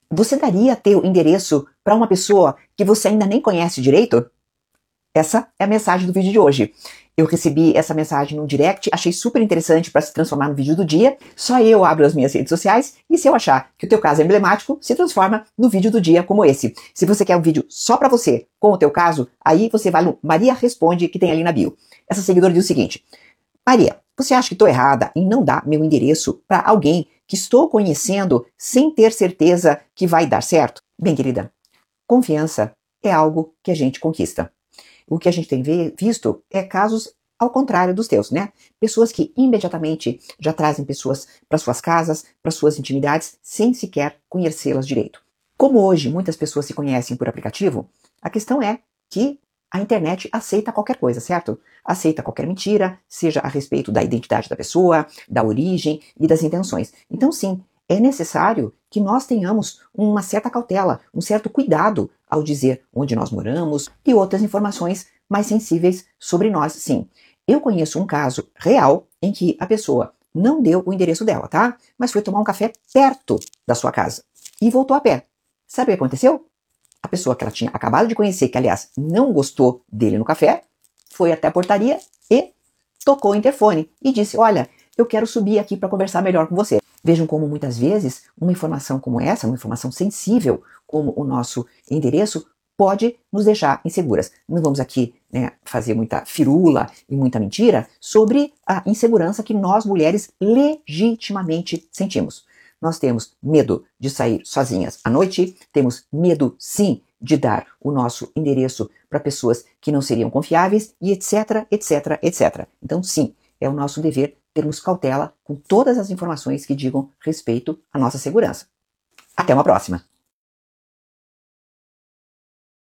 Você daria teu endereço para uma pessoa que você ainda nem conhece direito? Essa é a mensagem do vídeo de hoje. Eu recebi essa mensagem no direct, achei super interessante para se transformar no vídeo do dia. Só eu abro as minhas redes sociais e se eu achar que o teu caso é emblemático, se transforma no vídeo do dia como esse. Se você quer um vídeo só para você, com o teu caso, aí você vai no Maria Responde, que tem ali na bio. Essa seguidora diz o seguinte: Maria, você acha que estou errada em não dar meu endereço para alguém que estou conhecendo sem ter certeza que vai dar certo? Bem, querida, confiança é algo que a gente conquista. O que a gente tem visto é casos ao contrário dos teus, né? Pessoas que imediatamente já trazem pessoas para suas casas, para suas intimidades, sem sequer conhecê-las direito. Como hoje muitas pessoas se conhecem por aplicativo, a questão é que a internet aceita qualquer coisa, certo? Aceita qualquer mentira, seja a respeito da identidade da pessoa, da origem e das intenções. Então, sim, é necessário que nós tenhamos uma certa cautela, um certo cuidado ao dizer onde nós moramos e outras informações mais sensíveis sobre nós, sim. Eu conheço um caso real em que a pessoa não deu o endereço dela, tá? Mas foi tomar um café perto da sua casa e voltou a pé. Sabe o que aconteceu? A pessoa que ela tinha acabado de conhecer, que aliás não gostou dele no café, foi até a portaria e tocou o interfone e disse: olha, eu quero subir aqui para conversar melhor com você. Vejam como muitas vezes uma informação como essa, uma informação sensível como o nosso endereço, pode nos deixar inseguras. Não vamos aqui, né, fazer muita firula e muita mentira sobre a insegurança que nós mulheres legitimamente sentimos. Nós temos medo de sair sozinhas à noite, temos medo, sim, de dar o nosso endereço para pessoas que não seriam confiáveis e etc, etc, etc. Então, sim, é o nosso dever termos cautela com todas as informações que digam respeito à nossa segurança. Até uma próxima!